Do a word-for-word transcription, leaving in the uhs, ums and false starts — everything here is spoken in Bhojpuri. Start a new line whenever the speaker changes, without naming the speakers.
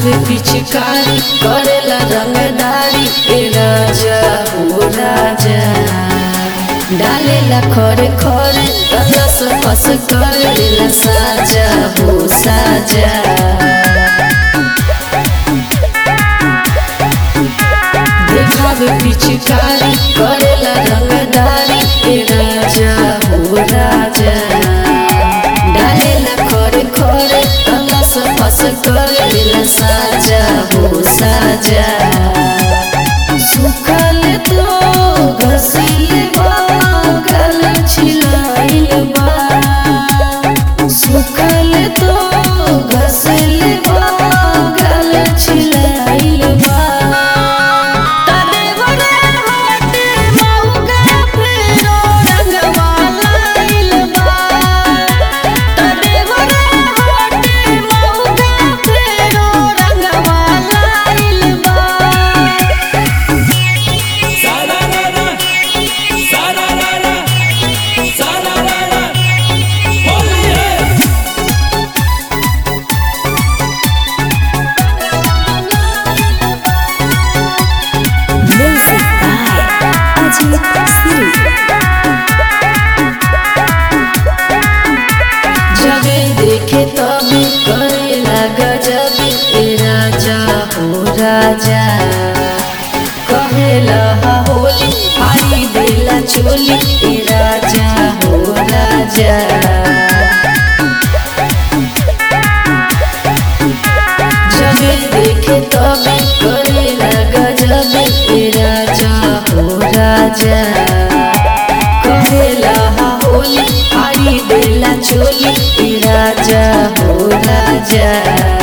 देखावे पिचकारी करेला रंगदारी ए राजा हो राजा डालेला खरे खरे रस फस करेला साजा हो साजा देखावे पिचकारी करेला रंगदारी ए राजा हो राजा डालेला खरे खरे रस फस करेला साजा हो साजा सुखल तो घसीले गल छिलाइल बा सुखल तो घसीले गल छिलाइल बा तदेवरे होते मौका फेरो रंगवा लाइल बा तदेवरे होते मौका फेरो रंगवा लाइल बा
सारारारा सारारारा सारारारा होली है।
Music by Ajit Siri.
जबे देखे तबे करेला गजब ए राजा हो राजा कहेला हा होली हारी देला चोली ए राजा हो राजा जबे देखे तबे करेला गजब ए राजा हो राजा कहेला हा होली हारी देला चोली ए राजा हो राजा।